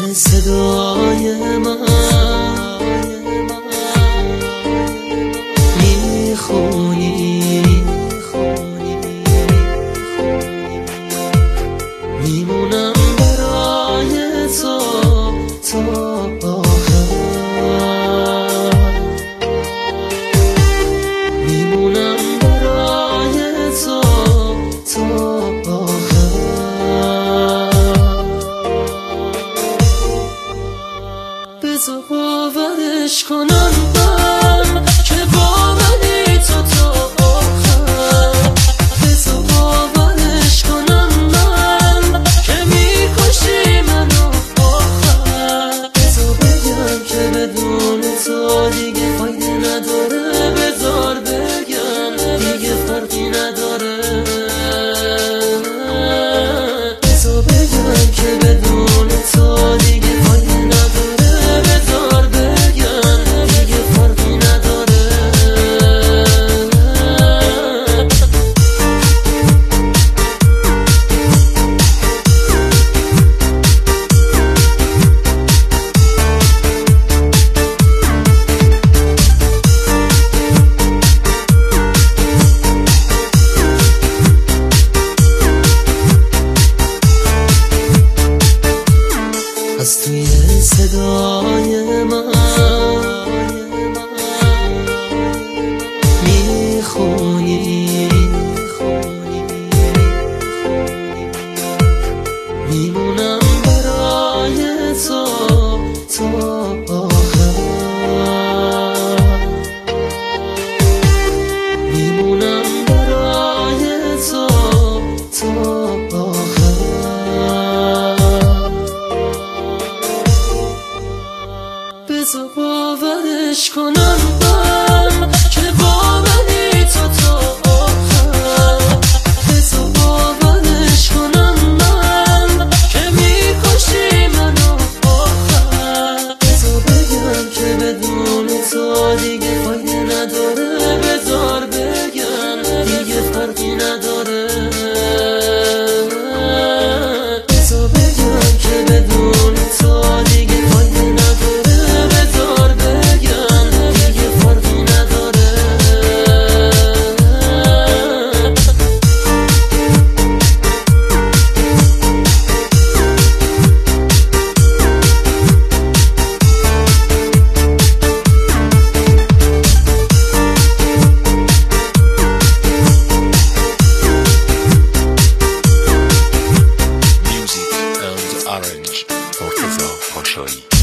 صدای من میخونی، میمونم برای تو تا آخر، میمونم برای تو تا آخر. بذار باورش کنم من که با منی تو تا آخر، بذار باورش کنم من که میکشی منو آخر، بذار بگم که بدون تو دیگه فایده نداره، بذار بگم دیگه فرقی نداره، بذار بگم که بدون تو دیگه فایده نداره، بذار بگم دیگه فرقی نداره. از توی صدای من میخونی، میمونم برای تو تا آخر، میمونم برای تو تا آخر. بذار باورش کنم من که با منی تو تا آخر، بذار باورش کنم من که میکشی منو آخر، بذار بگم که بدون تو دیگه فایده نداره، بذار بگم دیگه فرقی نداره، بذار بگم که بدون تو دیگه فایده نداره، بذار بگم دیگه فرقی نداره. Music and arrange for Reza Pashayi.